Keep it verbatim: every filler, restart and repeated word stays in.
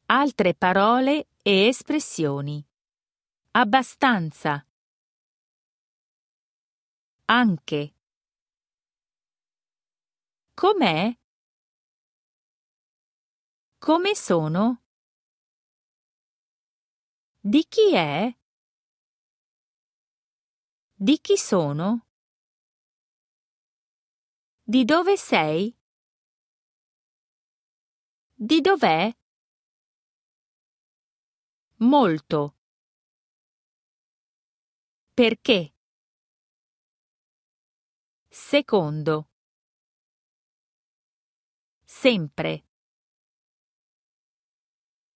Altre parole e espressioni. Abbastanza. Anche. Com'è? Come sono? Di chi è? Di chi sono? Di dove sei? Di dov'è? Molto. Perché? Secondo. Sempre.